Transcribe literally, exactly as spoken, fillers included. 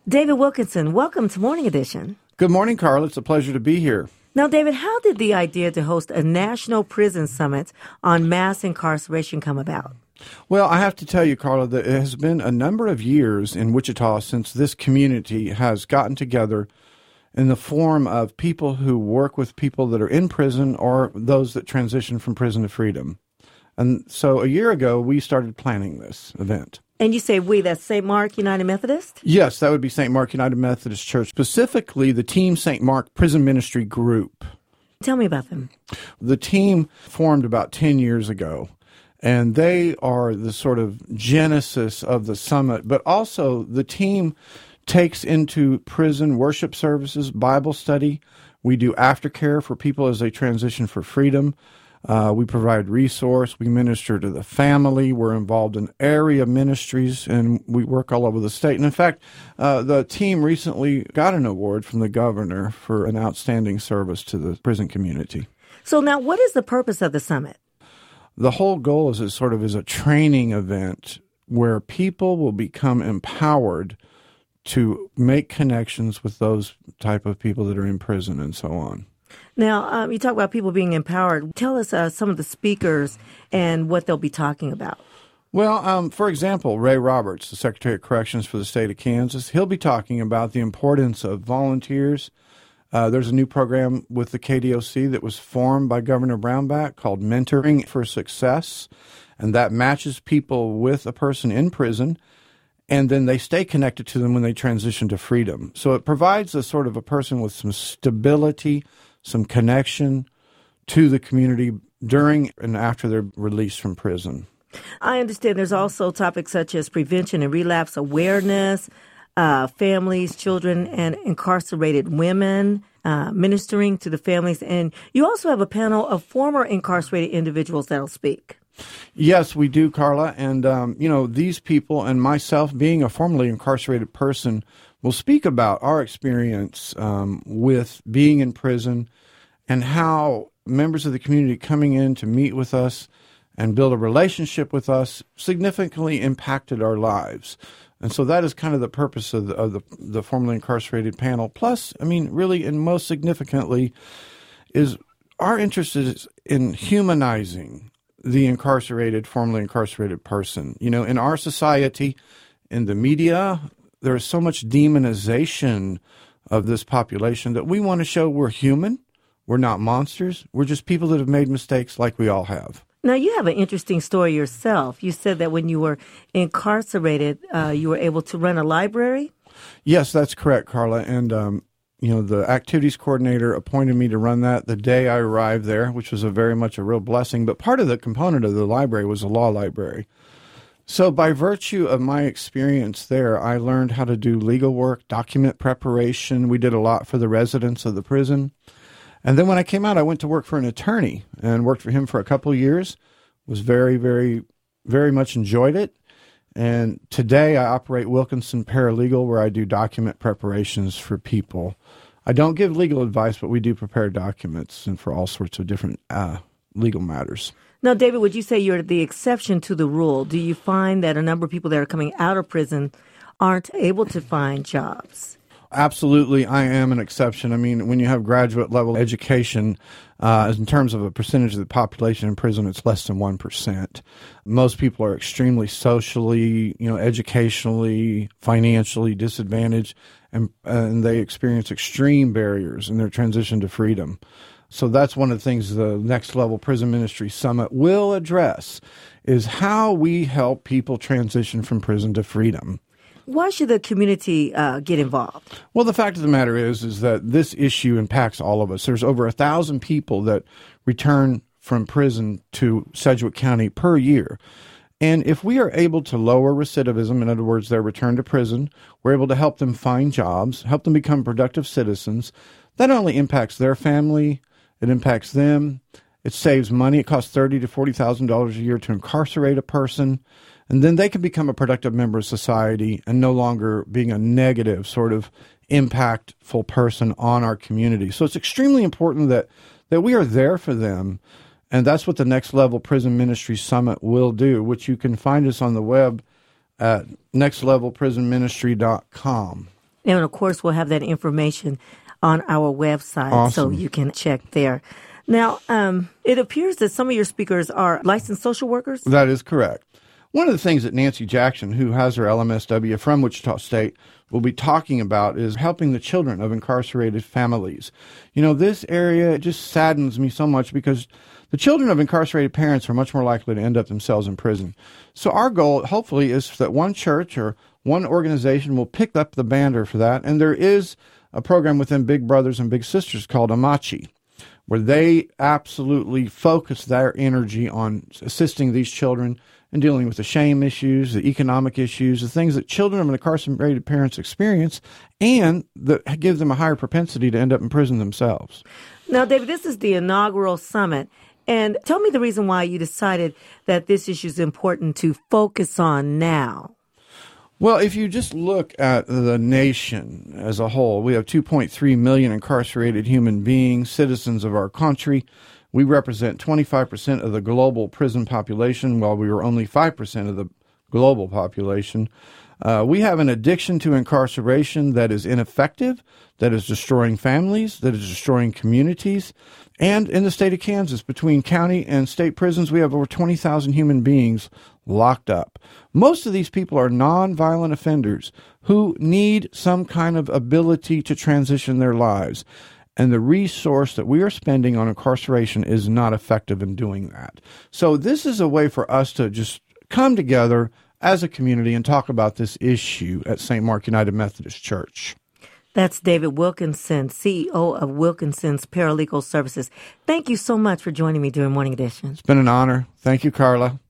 David Wilkinson, welcome to Morning Edition. Good morning, Carla. It's a pleasure to be here. Now, David, how did the idea to host a national prison summit on mass incarceration come about? Well, I have to tell you, Carla, that it has been a number of years in Wichita since this community has gotten together in the form of people who work with people that are in prison or those that transition from prison to freedom. And so a year ago, we started planning this event. And you say we, that's Saint Mark United Methodist? Yes, that would be Saint Mark United Methodist Church, specifically the Team Saint Mark Prison Ministry Group. Tell me about them. The team formed about ten years ago, and they are the sort of genesis of the summit, but also the team takes into prison worship services, Bible study. We do aftercare for people as they transition for freedom. Uh, we provide resource. We minister to the family. We're involved in area ministries, and we work all over the state. And in fact, uh, the team recently got an award from the governor for an outstanding service to the prison community. So now, what is the purpose of the summit? The whole goal is it sort of is a training event where people will become empowered to make connections with those type of people that are in prison and so on. Now, um, you talk about people being empowered. Tell us uh, some of the speakers and what they'll be talking about. Well, um, for example, Ray Roberts, the Secretary of Corrections for the state of Kansas, he'll be talking about the importance of volunteers. Uh, there's a new program with the K D O C that was formed by Governor Brownback called Mentoring for Success, and that matches people with a person in prison, and then they stay connected to them when they transition to freedom. So it provides a sort of a person with some stability, some connection to the community during and after they're released from prison. I understand there's also topics such as prevention and relapse awareness, uh, families, children, and incarcerated women, uh, ministering to the families. And you also have a panel of former incarcerated individuals that'll speak. Yes, we do, Carla. And, um, you know, these people and myself, being a formerly incarcerated person, will speak about our experience um, with being in prison and how members of the community coming in to meet with us and build a relationship with us significantly impacted our lives. And so that is kind of the purpose of the, of the, the formerly incarcerated panel. Plus, I mean, really, and most significantly, is our interest is in humanizing the incarcerated, formerly incarcerated person. You know, in our society, in the media, there is so much demonization of this population that we want to show we're human. We're not monsters. We're just people that have made mistakes like we all have. Now, you have an interesting story yourself. You said that when you were incarcerated, uh, you were able to run a library? Yes, that's correct, Carla. And, um, you know, the activities coordinator appointed me to run that the day I arrived there, which was a very much a real blessing. But part of the component of the library was a law library. So by virtue of my experience there, I learned how to do legal work, document preparation. We did a lot for the residents of the prison. And then when I came out, I went to work for an attorney and worked for him for a couple of years. Was very, very, very much enjoyed it. And today I operate Wilkinson Paralegal, where I do document preparations for people. I don't give legal advice, but we do prepare documents and for all sorts of different uh, legal matters. Now, David, would you say you're the exception to the rule? Do you find that a number of people that are coming out of prison aren't able to find jobs? Absolutely, I am an exception. I mean, when you have graduate level education, uh, in terms of a percentage of the population in prison, it's less than one percent. Most people are extremely socially, you know, educationally, financially disadvantaged, and, and they experience extreme barriers in their transition to freedom. So that's one of the things the Next Level Prison Ministry Summit will address, is how we help people transition from prison to freedom. Why should the community uh, get involved? Well, the fact of the matter is, is that this issue impacts all of us. There's over a thousand people that return from prison to Sedgwick County per year. And if we are able to lower recidivism, in other words, their return to prison, we're able to help them find jobs, help them become productive citizens. That not only impacts their family, it impacts them. It saves money. It costs thirty thousand to forty thousand dollars a year to incarcerate a person. And then they can become a productive member of society and no longer being a negative sort of impactful person on our community. So it's extremely important that, that we are there for them. And that's what the Next Level Prison Ministry Summit will do, which you can find us on the web at next level prison ministry dot com. And, of course, we'll have that information on our website Awesome. so you can check there. Now, um, it appears that some of your speakers are licensed social workers? That is correct. One of the things that Nancy Jackson, who has her L M S W from Wichita State, will be talking about is helping the children of incarcerated families. You know, this area just saddens me so much because the children of incarcerated parents are much more likely to end up themselves in prison. So our goal, hopefully, is that one church or one organization will pick up the banner for that. And there is a program within Big Brothers and Big Sisters called Amachi, where they absolutely focus their energy on assisting these children and dealing with the shame issues, the economic issues, the things that children of incarcerated parents experience, and that give them a higher propensity to end up in prison themselves. Now, David, this is the inaugural summit. And tell me the reason why you decided that this issue is important to focus on now. Well, if you just look at the nation as a whole, we have two point three million incarcerated human beings, citizens of our country. We represent twenty-five percent of the global prison population, while we were only five percent of the global population. Uh, we have an addiction to incarceration that is ineffective, that is destroying families, that is destroying communities. And in the state of Kansas, between county and state prisons, we have over twenty thousand human beings locked up. Most of these people are nonviolent offenders who need some kind of ability to transition their lives. And the resource that we are spending on incarceration is not effective in doing that. So this is a way for us to just come together as a community and talk about this issue at Saint Mark United Methodist Church. That's David Wilkinson, C E O of Wilkinson's Paralegal Services. Thank you so much for joining me during Morning Edition. It's been an honor. Thank you, Carla.